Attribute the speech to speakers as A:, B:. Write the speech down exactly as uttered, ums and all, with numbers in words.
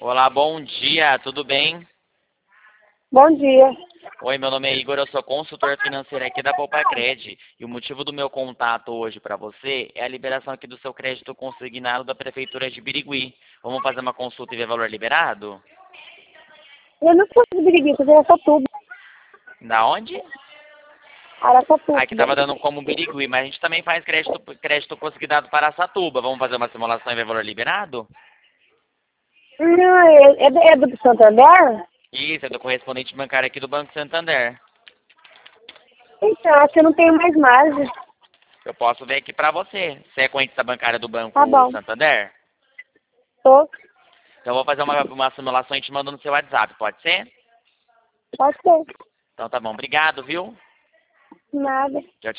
A: Olá, bom dia, tudo bem?
B: Bom dia.
A: Oi, meu nome é Igor, eu sou consultor financeiro aqui da Poupacred. E o motivo do meu contato hoje para você é a liberação aqui do seu crédito consignado da Prefeitura de Birigui. Vamos fazer uma consulta e ver valor liberado?
B: Eu não sou de Birigui, sou de Araçatuba.
A: Da onde?
B: Araçatuba.
A: Aqui estava dando como Birigui, mas a gente também faz crédito, crédito consignado para Araçatuba. Vamos fazer uma simulação e ver valor liberado?
B: Não, é, é, do- é do Santander?
A: Isso, é do correspondente bancário aqui do Banco Santander.
B: Então, acho que eu não tenho mais margem.
A: Eu posso ver aqui para você. Você é correntista bancária do Banco
B: Tá bom.
A: Santander?
B: Tô.
A: Então eu vou fazer uma, uma simulação e te mando no seu WhatsApp, pode ser?
B: Pode ser.
A: Então tá bom, obrigado, viu?
B: Nada.
A: Tchau, tchau.